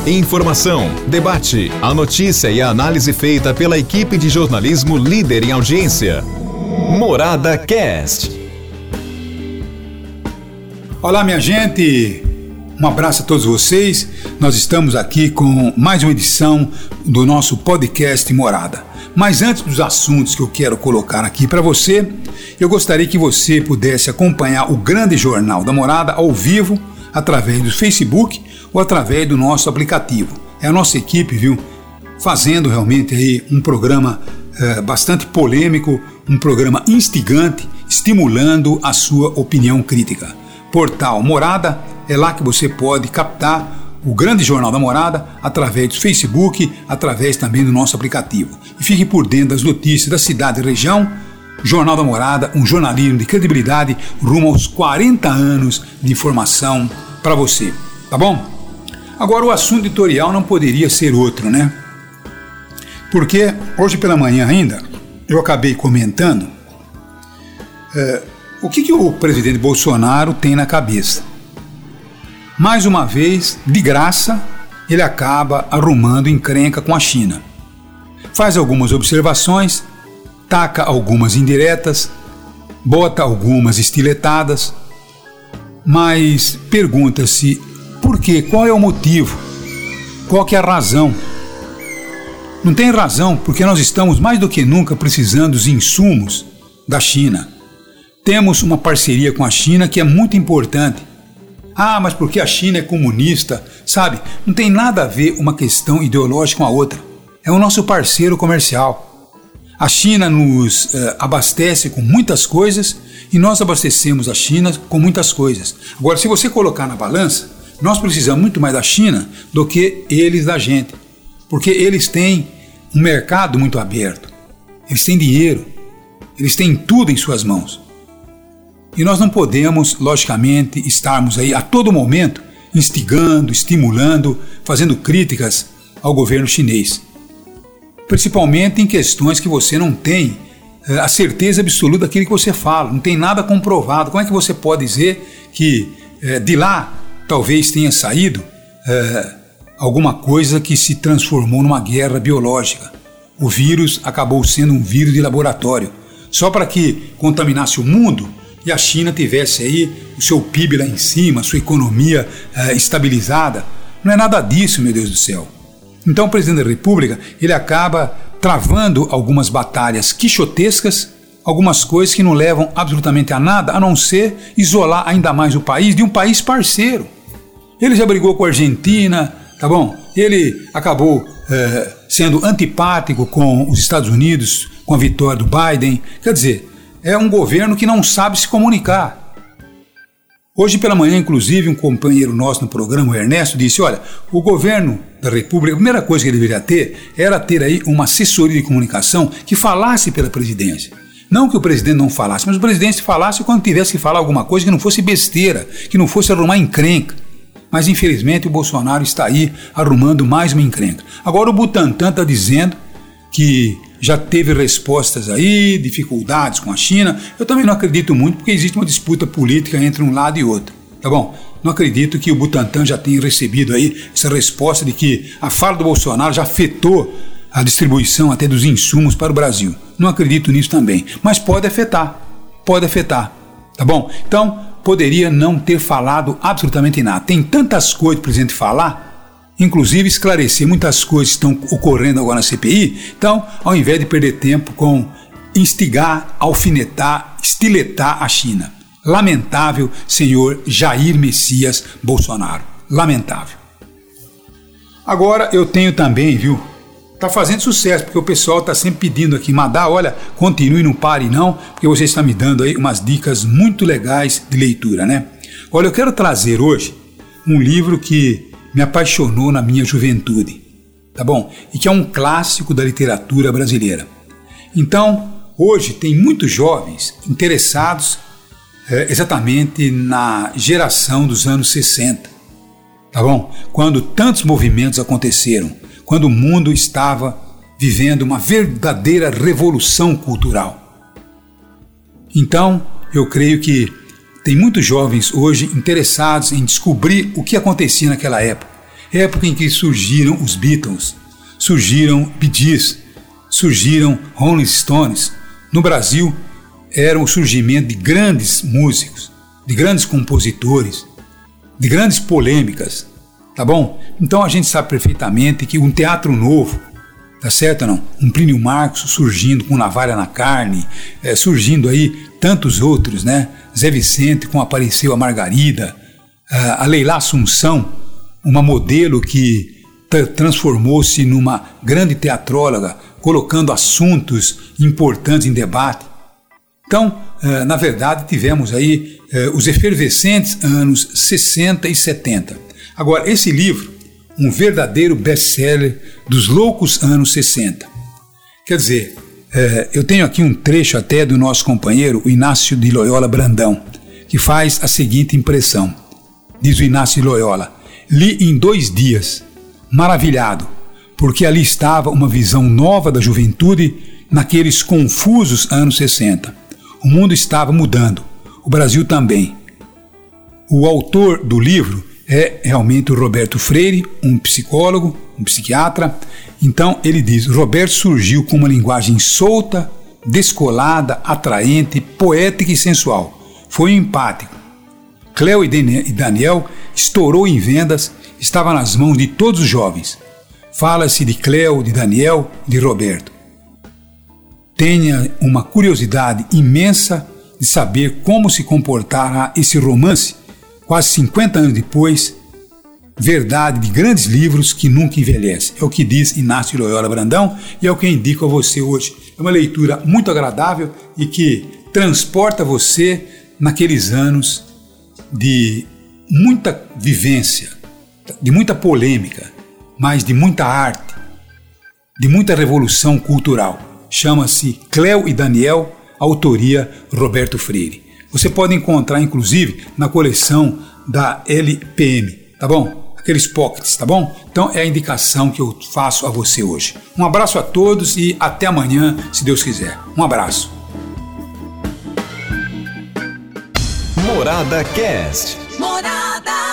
Informação, debate, a notícia e a análise feita pela equipe de jornalismo líder em audiência. Morada Cast. Olá, minha gente. Um abraço a todos vocês. Nós estamos aqui com mais uma edição do nosso podcast Morada. Mas antes dos assuntos que eu quero colocar aqui para você, eu gostaria que você pudesse acompanhar o grande jornal da Morada ao vivo, através do Facebook ou através do nosso aplicativo. É a nossa equipe, viu, fazendo realmente aí um programa bastante polêmico, um programa instigante, estimulando a sua opinião crítica. Portal Morada, é lá que você pode captar o grande jornal da Morada através do Facebook, através também do nosso aplicativo. E fique por dentro das notícias da cidade e região. Jornal da Morada, um jornalismo de credibilidade rumo aos 40 anos de informação para você, tá bom? Agora o assunto editorial não poderia ser outro, né? Porque hoje pela manhã ainda eu acabei comentando o que o presidente Bolsonaro tem na cabeça. Mais uma vez, de graça, ele acaba arrumando encrenca com a China. Faz algumas observações, taca algumas indiretas, bota algumas estiletadas, mas pergunta-se por quê? Qual é o motivo? Qual que é a razão? Não tem razão, porque nós estamos mais do que nunca precisando dos insumos da China. Temos uma parceria com a China que é muito importante. Ah, mas porque a China é comunista, sabe? Não tem nada a ver uma questão ideológica com a outra. É o nosso parceiro comercial. A China nos abastece com muitas coisas e nós abastecemos a China com muitas coisas. Agora, se você colocar na balança, nós precisamos muito mais da China do que eles da gente. Porque eles têm um mercado muito aberto. Eles têm dinheiro. Eles têm tudo em suas mãos. E nós não podemos, logicamente, estarmos aí a todo momento instigando, estimulando, fazendo críticas ao governo chinês. Principalmente em questões que você não tem a certeza absoluta daquilo que você fala, não tem nada comprovado. Como é que você pode dizer que de lá talvez tenha saído alguma coisa que se transformou numa guerra biológica? O vírus acabou sendo um vírus de laboratório, só para que contaminasse o mundo e a China tivesse aí o seu PIB lá em cima, a sua economia estabilizada. Não é nada disso, meu Deus do céu. Então o presidente da República, ele acaba travando algumas batalhas quixotescas, algumas coisas que não levam absolutamente a nada, a não ser isolar ainda mais o país de um país parceiro. Ele já brigou com a Argentina, tá bom? Ele acabou sendo antipático com os Estados Unidos, com a vitória do Biden. Quer dizer, é um governo que não sabe se comunicar. Hoje pela manhã, inclusive, um companheiro nosso no programa, o Ernesto, disse, olha, o governo da República, a primeira coisa que ele deveria ter era ter aí uma assessoria de comunicação que falasse pela presidência. Não que o presidente não falasse, mas o presidente falasse quando tivesse que falar alguma coisa que não fosse besteira, que não fosse arrumar encrenca. Mas infelizmente o Bolsonaro está aí arrumando mais uma encrenca. Agora o Butantan está dizendo que já teve respostas aí, dificuldades com a China. Eu também não acredito muito, porque existe uma disputa política entre um lado e outro, tá bom? Não acredito que o Butantan já tenha recebido aí essa resposta de que a fala do Bolsonaro já afetou a distribuição até dos insumos para o Brasil. Não acredito nisso também, mas pode afetar, tá bom? Então, poderia não ter falado absolutamente nada. Tem tantas coisas para o presidente falar, inclusive esclarecer muitas coisas que estão ocorrendo agora na CPI. Então, ao invés de perder tempo com instigar, alfinetar, estiletar a China. Lamentável, senhor Jair Messias Bolsonaro. Lamentável. Agora eu tenho também, viu? Tá fazendo sucesso, porque o pessoal tá sempre pedindo aqui, Madá, olha, continue, não pare não, porque você está me dando aí umas dicas muito legais de leitura, né? Olha, eu quero trazer hoje um livro que me apaixonou na minha juventude, tá bom? E que é um clássico da literatura brasileira. Então, hoje tem muitos jovens interessados exatamente na geração dos anos 60, tá bom? Quando tantos movimentos aconteceram, quando o mundo estava vivendo uma verdadeira revolução cultural. Então, eu creio que tem muitos jovens hoje interessados em descobrir o que acontecia naquela época. época em que surgiram os Beatles, surgiram Bee Gees, surgiram Rolling Stones. No Brasil, era o surgimento de grandes músicos, de grandes compositores, de grandes polêmicas, tá bom? Então a gente sabe perfeitamente que um teatro novo, tá certo ou não? Um Plínio Marcos surgindo com Navalha na Carne, surgindo aí tantos outros, né? Zé Vicente com Apareceu a Margarida, a Leila Assunção, uma modelo que transformou-se numa grande teatróloga, colocando assuntos importantes em debate. Então, na verdade, tivemos aí os efervescentes anos 60 e 70. Agora, esse livro, um verdadeiro best-seller dos loucos anos 60. Quer dizer, eu tenho aqui um trecho até do nosso companheiro, o Inácio de Loyola Brandão, que faz a seguinte impressão. Diz o Inácio de Loyola: li em 2 dias, maravilhado, porque ali estava uma visão nova da juventude naqueles confusos anos 60. O mundo estava mudando, o Brasil também. O autor do livro é realmente o Roberto Freire, um psicólogo, um psiquiatra. Então ele diz: Roberto surgiu com uma linguagem solta, descolada, atraente, poética e sensual. Foi empático. Cléo e Daniel estourou em vendas, estava nas mãos de todos os jovens. Fala-se de Cléo, de Daniel e de Roberto. Tenha uma curiosidade imensa de saber como se comportará esse romance, quase 50 anos depois, verdade de grandes livros que nunca envelhecem. É o que diz Inácio Loyola Brandão e é o que eu indico a você hoje. É uma leitura muito agradável e que transporta você naqueles anos de muita vivência, de muita polêmica, mas de muita arte, de muita revolução cultural. Chama-se Cléo e Daniel, autoria Roberto Freire. Você pode encontrar, inclusive, na coleção da LPM, tá bom? Aqueles pockets, tá bom? Então é a indicação que eu faço a você hoje. Um abraço a todos e até amanhã, se Deus quiser. Um abraço. Morada Cast. Morada.